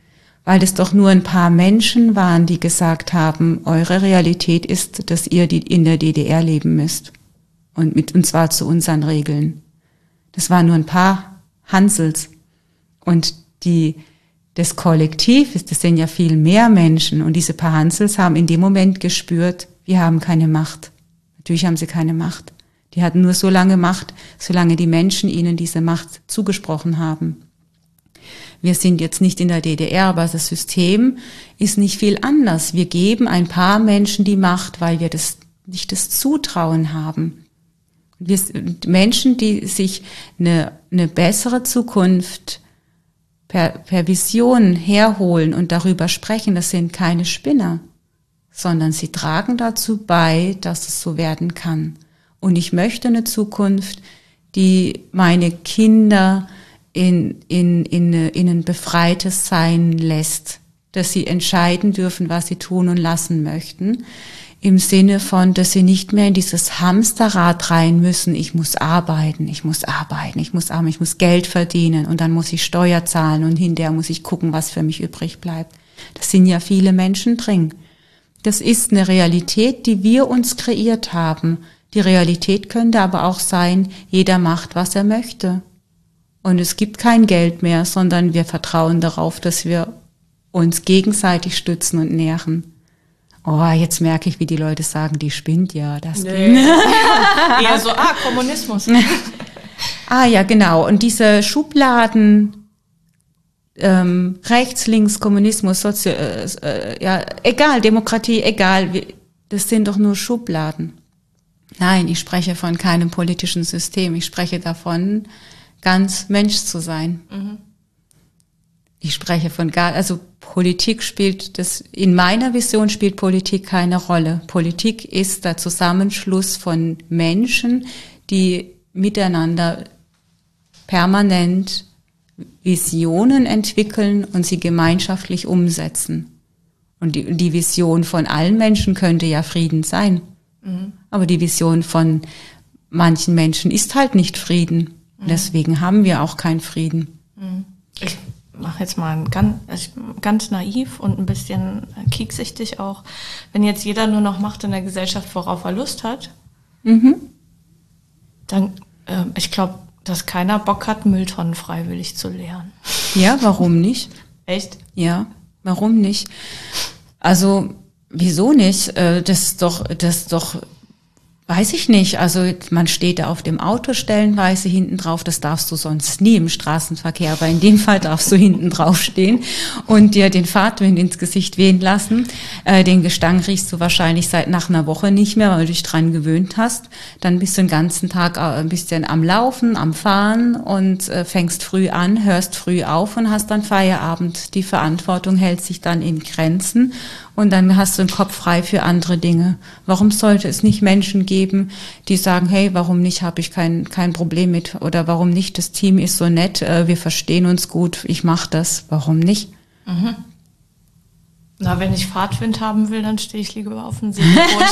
weil es doch nur ein paar Menschen waren, die gesagt haben, eure Realität ist, dass ihr in der DDR leben müsst. Und zwar zu unseren Regeln. Das waren nur ein paar Hansels. Und das Kollektiv, das sind ja viel mehr Menschen. Und diese paar Hansels haben in dem Moment gespürt, wir haben keine Macht. Natürlich haben sie keine Macht. Die hatten nur so lange Macht, solange die Menschen ihnen diese Macht zugesprochen haben. Wir sind jetzt nicht in der DDR, aber das System ist nicht viel anders. Wir geben ein paar Menschen die Macht, weil wir nicht das Zutrauen haben. Wir sind Menschen, die sich eine bessere Zukunft per Vision herholen und darüber sprechen, das sind keine Spinner, sondern sie tragen dazu bei, dass es so werden kann. Und ich möchte eine Zukunft, die meine Kinder in ein befreites Sein lässt, dass sie entscheiden dürfen, was sie tun und lassen möchten, im Sinne von, dass sie nicht mehr in dieses Hamsterrad rein müssen, ich muss arbeiten, ich muss Geld verdienen und dann muss ich Steuer zahlen und hinterher muss ich gucken, was für mich übrig bleibt. Das sind ja viele Menschen drin. Das ist eine Realität, die wir uns kreiert haben. Die Realität könnte aber auch sein, jeder macht, was er möchte. Und es gibt kein Geld mehr, sondern wir vertrauen darauf, dass wir uns gegenseitig stützen und nähren. Oh, jetzt merke ich, wie die Leute sagen, die spinnt ja. Eher so, Kommunismus. Ja, genau. Und diese Schubladen, rechts, links, Kommunismus, egal, Demokratie, egal, das sind doch nur Schubladen. Nein, ich spreche von keinem politischen System. Ich spreche davon, ganz Mensch zu sein. Mhm. Ich spreche also Politik in meiner Vision spielt Politik keine Rolle. Politik ist der Zusammenschluss von Menschen, die miteinander permanent Visionen entwickeln und sie gemeinschaftlich umsetzen. Und die Vision von allen Menschen könnte ja Frieden sein. Mhm. Aber die Vision von manchen Menschen ist halt nicht Frieden. Mhm. Deswegen haben wir auch keinen Frieden. Mhm. Ich mache jetzt mal ganz naiv und ein bisschen kieksichtig auch. Wenn jetzt jeder nur noch macht in der Gesellschaft, worauf er Lust hat, dann, ich glaube, dass keiner Bock hat, Mülltonnen freiwillig zu leeren. Ja, warum nicht? Echt? Ja, warum nicht? Also, wieso nicht? Das ist doch, weiß ich nicht. Also man steht da auf dem Auto stellenweise hinten drauf. Das darfst du sonst nie im Straßenverkehr, aber in dem Fall darfst du hinten drauf stehen und dir den Fahrtwind ins Gesicht wehen lassen. Den Gestank riechst du wahrscheinlich nach einer Woche nicht mehr, weil du dich dran gewöhnt hast. Dann bist du den ganzen Tag ein bisschen am Laufen, am Fahren und fängst früh an, hörst früh auf und hast dann Feierabend. Die Verantwortung hält sich dann in Grenzen. Und dann hast du den Kopf frei für andere Dinge. Warum sollte es nicht Menschen geben, die sagen, hey, warum nicht, habe ich kein Problem mit? Oder warum nicht, das Team ist so nett, wir verstehen uns gut, ich mache das. Warum nicht? Mhm. Na, wenn ich Fahrtwind haben will, dann stehe ich lieber auf dem Segelboot.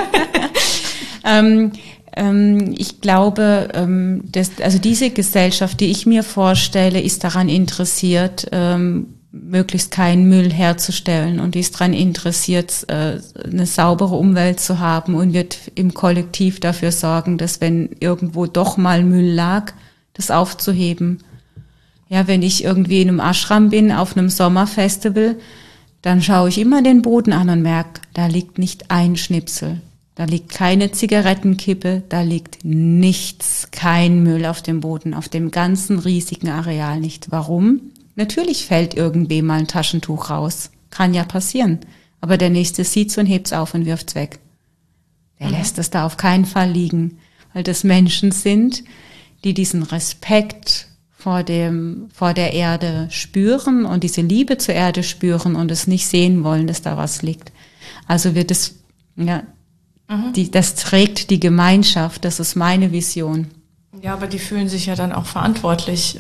Ich glaube, also diese Gesellschaft, die ich mir vorstelle, ist daran interessiert, möglichst keinen Müll herzustellen und ist daran interessiert, eine saubere Umwelt zu haben und wird im Kollektiv dafür sorgen, dass wenn irgendwo doch mal Müll lag, das aufzuheben. Ja, wenn ich irgendwie in einem Ashram bin, auf einem Sommerfestival, dann schaue ich immer den Boden an und merke, da liegt nicht ein Schnipsel. Da liegt keine Zigarettenkippe, da liegt nichts, kein Müll auf dem Boden, auf dem ganzen riesigen Areal nicht. Warum? Natürlich fällt irgendwem mal ein Taschentuch raus. Kann ja passieren. Aber der Nächste sieht's und hebt's auf und wirft's weg. Der lässt es da auf keinen Fall liegen. Weil das Menschen sind, die diesen Respekt vor der Erde spüren und diese Liebe zur Erde spüren und es nicht sehen wollen, dass da was liegt. Also wird es, das trägt die Gemeinschaft. Das ist meine Vision. Ja, aber die fühlen sich ja dann auch verantwortlich,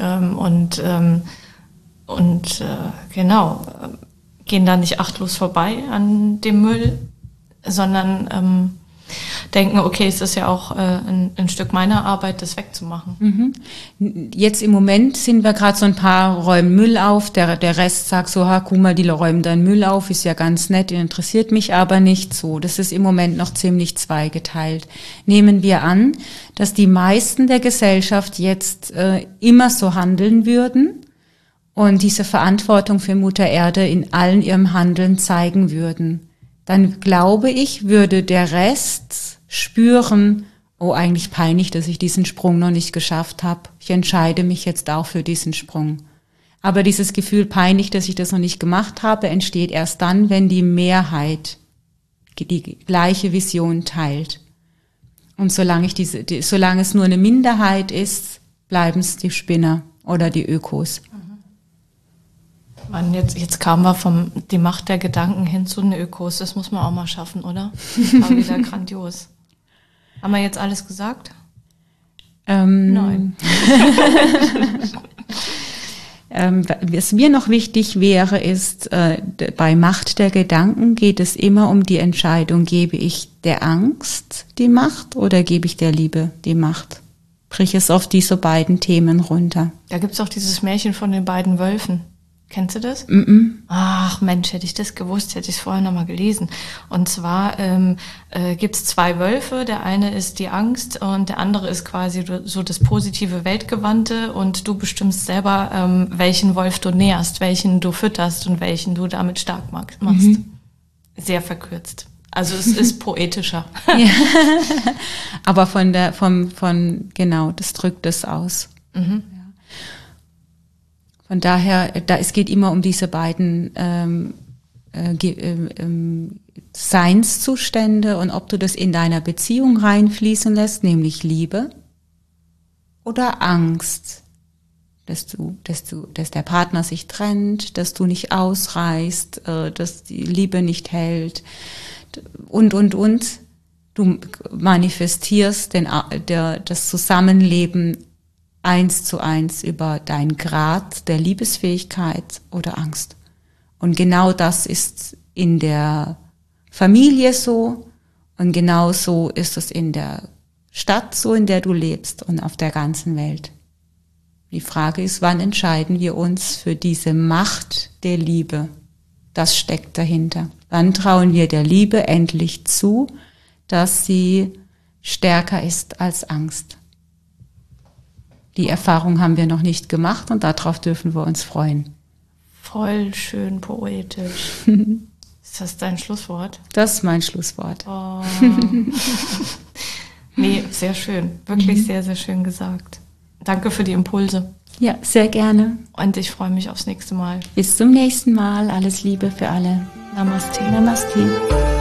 gehen da nicht achtlos vorbei an dem Müll, sondern denken, okay, es ist ja auch ein Stück meiner Arbeit, das wegzumachen. Jetzt im Moment sind wir gerade so ein paar räumen Müll auf, der Rest sagt so, guck mal, die räumen deinen Müll auf, ist ja ganz nett, interessiert mich aber nicht so. Das ist im Moment noch ziemlich zweigeteilt. Nehmen wir an, dass die meisten der Gesellschaft jetzt immer so handeln würden und diese Verantwortung für Mutter Erde in allen ihrem Handeln zeigen würden. Dann glaube ich, würde der Rest spüren, oh, eigentlich peinlich, dass ich diesen Sprung noch nicht geschafft habe. Ich entscheide mich jetzt auch für diesen Sprung. Aber dieses Gefühl peinlich, dass ich das noch nicht gemacht habe, entsteht erst dann, wenn die Mehrheit die gleiche Vision teilt. Und solange es nur eine Minderheit ist, bleiben es die Spinner oder die Ökos. Mann, jetzt kamen wir von die Macht der Gedanken hin zu den Ökos. Das muss man auch mal schaffen, oder? War wieder grandios. Haben wir jetzt alles gesagt? Nein. Was mir noch wichtig wäre, ist, bei Macht der Gedanken geht es immer um die Entscheidung, gebe ich der Angst die Macht oder gebe ich der Liebe die Macht? Brich es auf diese beiden Themen runter. Da gibt's auch dieses Märchen von den beiden Wölfen. Kennst du das? Ach Mensch, hätte ich das gewusst, hätte ich es vorher nochmal gelesen. Und zwar gibt's zwei Wölfe, der eine ist die Angst und der andere ist quasi so das positive Weltgewandte und du bestimmst selber, welchen Wolf du nährst, welchen du fütterst und welchen du damit stark machst. Sehr verkürzt. Also es ist poetischer. Ja. Aber genau, das drückt es aus. Von daher, es geht immer um diese beiden Seinszustände und ob du das in deiner Beziehung reinfließen lässt, nämlich Liebe oder Angst, dass der Partner sich trennt, dass du nicht ausreichst, dass die Liebe nicht hält und. Du manifestierst das Zusammenleben 1:1 über deinen Grad der Liebesfähigkeit oder Angst. Und genau das ist in der Familie so und genau so ist es in der Stadt so, in der du lebst und auf der ganzen Welt. Die Frage ist, wann entscheiden wir uns für diese Macht der Liebe? Das steckt dahinter. Wann trauen wir der Liebe endlich zu, dass sie stärker ist als Angst? Die Erfahrung haben wir noch nicht gemacht und darauf dürfen wir uns freuen. Voll schön poetisch. Ist das dein Schlusswort? Das ist mein Schlusswort. Oh. Nee, sehr schön. Wirklich sehr, sehr schön gesagt. Danke für die Impulse. Ja, sehr gerne. Und ich freue mich aufs nächste Mal. Bis zum nächsten Mal. Alles Liebe für alle. Namaste. Namaste.